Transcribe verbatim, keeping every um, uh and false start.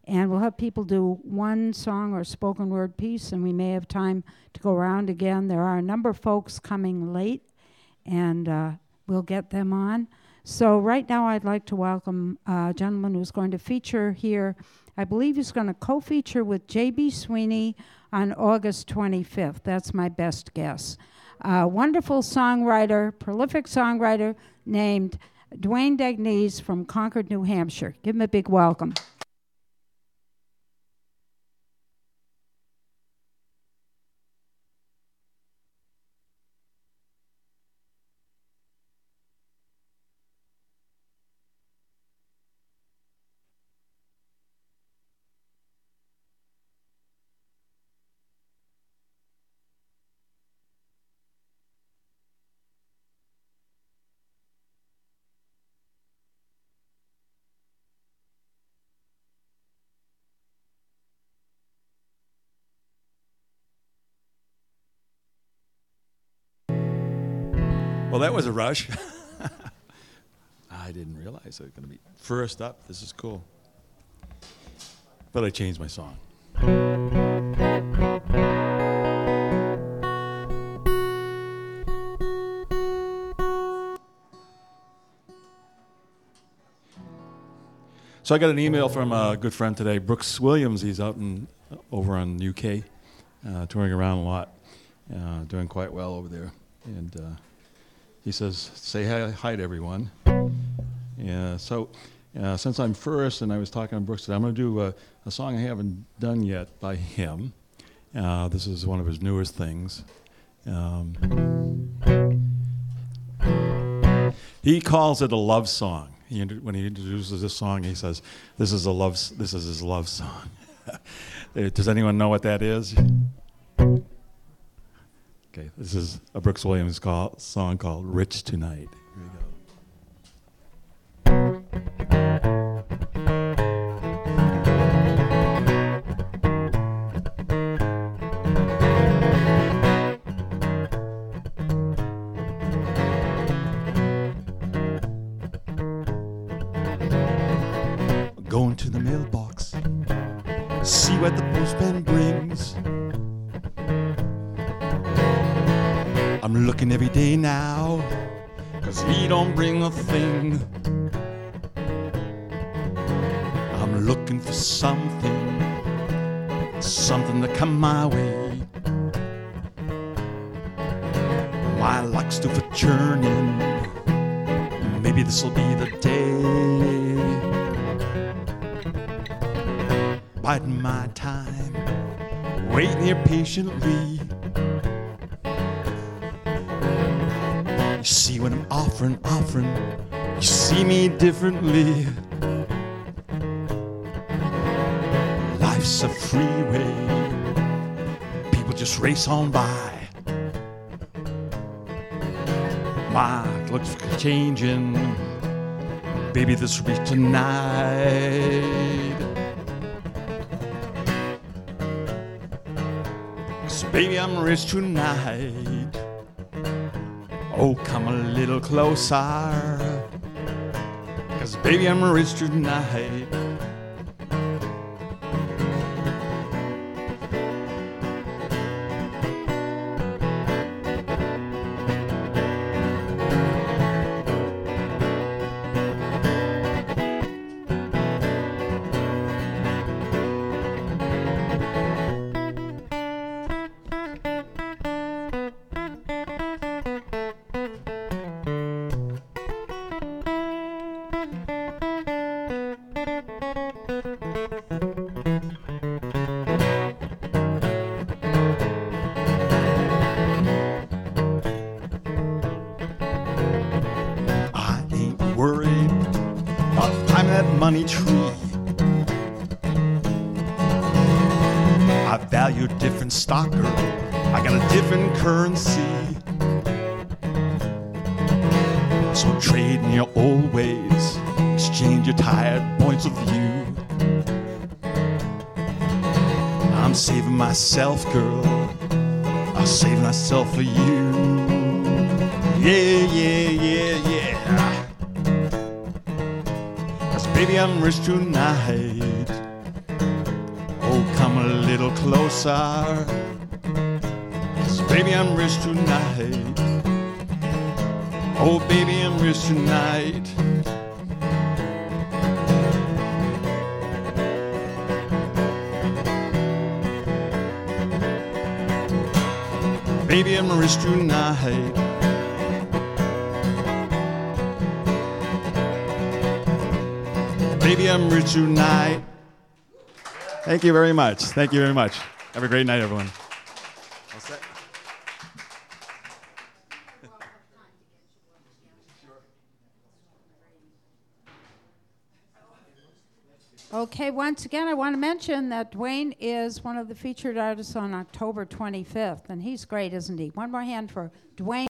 And we'll have people do one song or spoken word piece, and we may have time to go around again. There are a number of folks coming late, and uh, we'll get them on. So right now I'd like to welcome a gentleman who's going to feature here. I believe he's going to co-feature with J B. Sweeney on August twenty-fifth. That's my best guess. A wonderful songwriter, prolific songwriter named Dwayne Degnes from Concord, New Hampshire. Give him a big welcome. Well, that was a rush. I didn't realize it was going to be first up. This is cool. But I changed my song. So I got an email from a good friend today, Brooks Williams. He's out in over on U K, uh, touring around a lot, uh, doing quite well over there. And uh, he says, say hi, hi to everyone. Yeah, so uh, since I'm first, and I was talking to Brooks today, I'm going to do a, a song I haven't done yet by him. Uh, this is one of his newest things. Um, he calls it a love song. He, when he introduces this song, he says, "This is a love. This is his love song." Does anyone know what that is? Okay, this is a Brooks Williams call, song called "Rich Tonight." Here we go. Going to the mailbox, see what the postman brings. I'm looking every day now, 'cause he don't bring a thing. I'm looking for something, something to come my way. My luck's due for churning, maybe this'll be the day. Biding my time, waiting here patiently. You see what I'm offering, offering, you see me differently. Life's a freeway, people just race on by. My looks changing, baby, this will be tonight. 'Cause baby, I'm rich tonight. Oh, come a little closer, 'cause baby, I'm rich tonight. Money tree. I value a different stocker. I got a different currency. So trade in your old ways, exchange your tired points of view. I'm saving myself, girl. I'll save myself for you. Yeah, yeah, yeah, yeah. Baby, I'm rich tonight. little closer. Yes, baby, I'm rich tonight. Oh, baby, I'm rich tonight. Baby, I'm rich tonight. Baby, I'm rich tonight. Thank you very much. Thank you very much. Have a great night, everyone. All set? Okay, once again, I want to mention that Dwayne is one of the featured artists on October twenty-fifth, and he's great, isn't he? One more hand for Dwayne.